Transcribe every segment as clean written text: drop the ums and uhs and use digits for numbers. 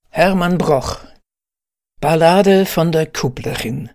Hermann Broch. Ballade von der Kupplerin.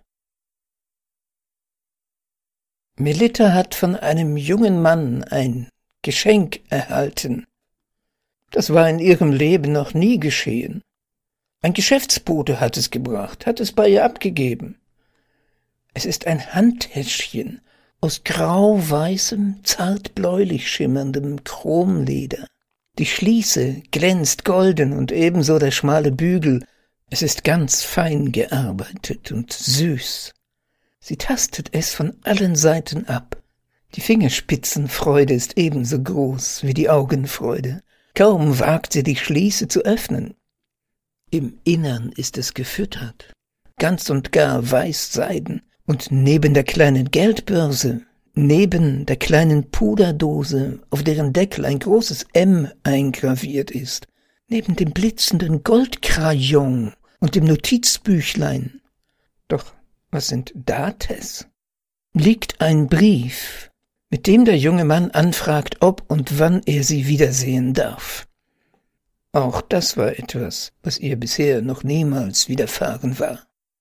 Melitta hat von einem jungen Mann ein Geschenk erhalten. Das war in ihrem Leben noch nie geschehen. Ein Geschäftsbote hat es gebracht, hat es bei ihr abgegeben. Es ist ein Handtäschchen aus grau-weißem, zart bläulich schimmerndem Chromleder. Die Schließe glänzt golden und ebenso der schmale Bügel. Es ist ganz fein gearbeitet und süß. Sie tastet es von allen Seiten ab. Die Fingerspitzenfreude ist ebenso groß wie die Augenfreude. Kaum wagt sie die Schließe zu öffnen. Im Innern ist es gefüttert, ganz und gar Weißseiden, und neben der kleinen Geldbörse, neben der kleinen Puderdose, auf deren Deckel ein großes M eingraviert ist, neben dem blitzenden Goldkrayon und dem Notizbüchlein, doch was sind Dates? Liegt ein Brief, mit dem der junge Mann anfragt, ob und wann er sie wiedersehen darf. Auch das war etwas, was ihr bisher noch niemals widerfahren war.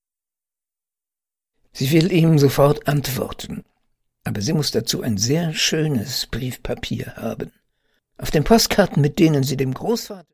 Sie will ihm sofort antworten, aber sie muss dazu ein sehr schönes Briefpapier haben. Auf den Postkarten, mit denen sie dem Großvater